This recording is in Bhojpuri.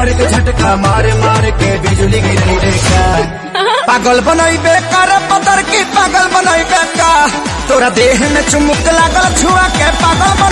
प्यार के झटका मार मार के बिजली गिरी देखा। पागल बनाई बेकार पतर की पागल बनाई बेका, तोरा देह में चुमुक लागल छुआ के पागल